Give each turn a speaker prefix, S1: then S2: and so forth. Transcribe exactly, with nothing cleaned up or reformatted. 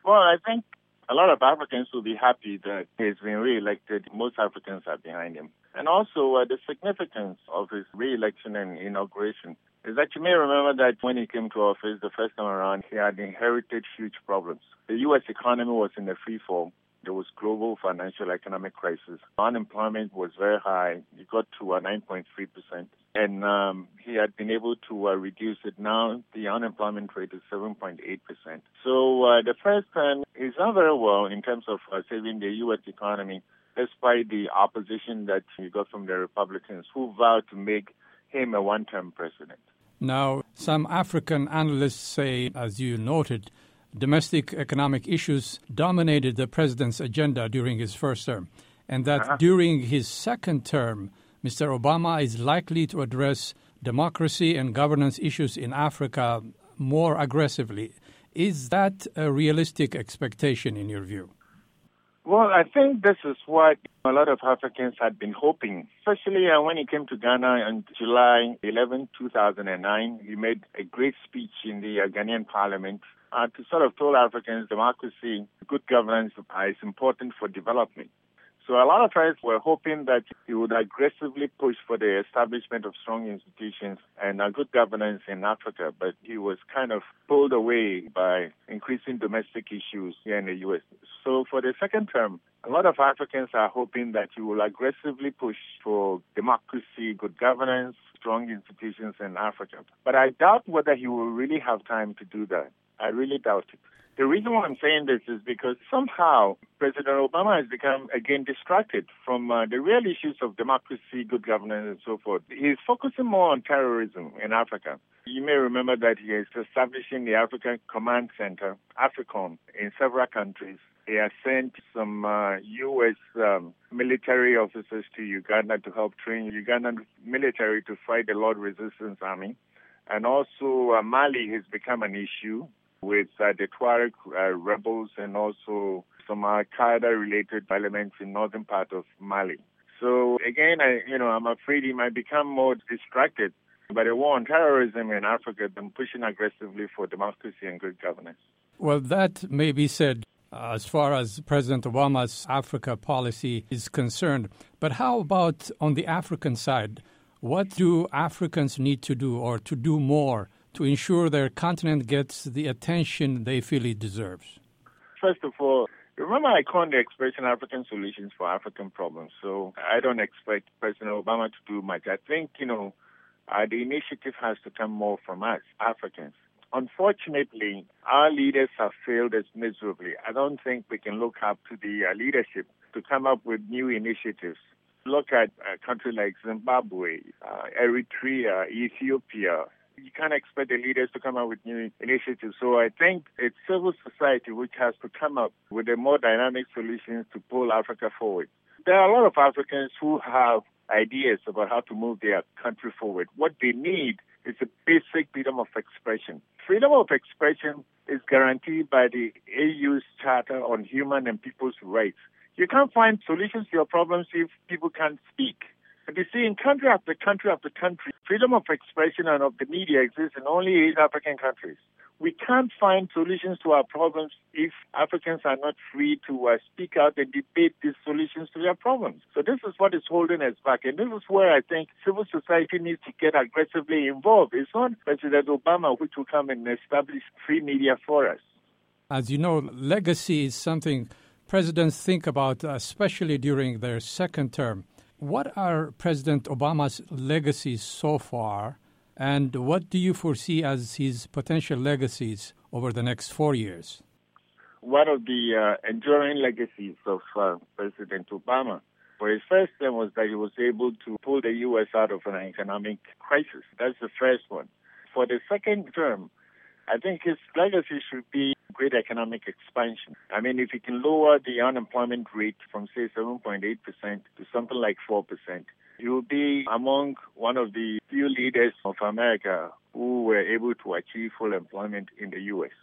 S1: Well, I think a lot of Africans will be happy that he's been re-elected. Most Africans are behind him. And also uh, the significance of his re-election and inauguration is that you may remember that when he came to office the first time around, he had inherited huge problems. The U S economy was in a free fall. There was global financial economic crisis. Unemployment was very high. It got to uh, nine point three percent. And um, he had been able to uh, reduce it. Now the unemployment rate is seven point eight percent. So uh, the first time is done very well in terms of uh, saving the U S economy, despite the opposition that he got from the Republicans, who vowed to make him a one-term president.
S2: Now, some African analysts say, as you noted, domestic economic issues dominated the president's agenda during his first term, and that uh-huh. during his second term, Mister Obama is likely to address democracy and governance issues in Africa more aggressively. Is that a realistic expectation in your view?
S1: Well, I think this is what a lot of Africans had been hoping, especially uh, when he came to Ghana on July eleventh, two thousand nine. He made a great speech in the uh, Ghanaian parliament uh, to sort of tell Africans democracy, good governance is important for development. So a lot of us were hoping that he would aggressively push for the establishment of strong institutions and uh, good governance in Africa, but he was kind of pulled away by increasing domestic issues here in the U S. So for the second term, a lot of Africans are hoping that he will aggressively push for democracy, good governance, strong institutions in Africa. But I doubt whether he will really have time to do that. I really doubt it. The reason why I'm saying this is because somehow President Obama has become, again, distracted from uh, the real issues of democracy, good governance, and so forth. He's focusing more on terrorism in Africa. You may remember that he is establishing the African Command Center, AFRICOM, in several countries. He has sent some uh, U S um, military officers to Uganda to help train Ugandan military to fight the Lord Resistance Army. And also uh, Mali has become an issue with uh, the Tuareg uh, rebels and also some Al-Qaeda-related elements in northern part of Mali. So again, I, you know, I'm afraid he might become more distracted by the war on terrorism in Africa than pushing aggressively for democracy and good governance.
S2: Well, that may be said uh, as far as President Obama's Africa policy is concerned. But how about on the African side? What do Africans need to do or to do more to ensure their continent gets the attention they feel it deserves?
S1: First of all, remember I coined the expression African solutions for African problems. So I don't expect President Obama to do much. I think, you know, uh, the initiative has to come more from us, Africans. Unfortunately, our leaders have failed us miserably. I don't think we can look up to the uh, leadership to come up with new initiatives. Look at a country like Zimbabwe, uh, Eritrea, Ethiopia. You can't expect the leaders to come up with new initiatives. So I think it's civil society which has to come up with a more dynamic solutions to pull Africa forward. There are a lot of Africans who have ideas about how to move their country forward. What they need is a basic freedom of expression. Freedom of expression is guaranteed by the A U's Charter on Human and People's Rights. You can't find solutions to your problems if people can't speak. And you see, in country after country after country, freedom of expression and of the media exists in only eight African countries. We can't find solutions to our problems if Africans are not free to uh, speak out and debate these solutions to their problems. So this is what is holding us back. And this is where I think civil society needs to get aggressively involved. It's not President Obama which will come and establish free media for us.
S2: As you know, legacy is something presidents think about, especially during their second term. What are President Obama's legacies so far, and what do you foresee as his potential legacies over the next four years?
S1: One of the uh, enduring legacies of uh, President Obama for his first term was that he was able to pull the U S out of an economic crisis. That's the first one. For the second term, I think his legacy should be great economic expansion. I mean, if he can lower the unemployment rate from, say, seven point eight percent to something like four percent, he will be among one of the few leaders of America who were able to achieve full employment in the U S